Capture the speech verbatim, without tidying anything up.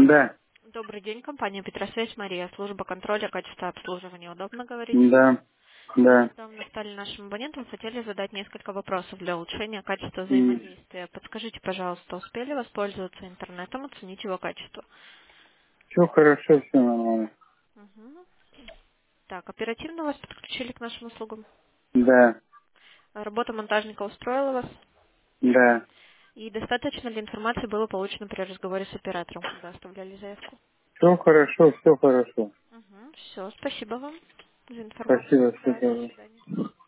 Да, Добрый день, компания Петросвязь, Мария, служба контроля качества обслуживания. Удобно говорить? да, да. Недавно стали нашим абонентом, хотели задать несколько вопросов для улучшения качества Все взаимодействия. Подскажите, пожалуйста, успели воспользоваться интернетом, оценить его качество? хорошо, все нормально. Мгм. Так, оперативно вас подключили к нашим услугам? Да, Работа монтажника устроила вас? да. И достаточно ли информации было получено при разговоре с оператором, когда оставляли заявку? Все хорошо, все хорошо. Все, спасибо вам за информацию. Спасибо, Да, до спасибо. свидания.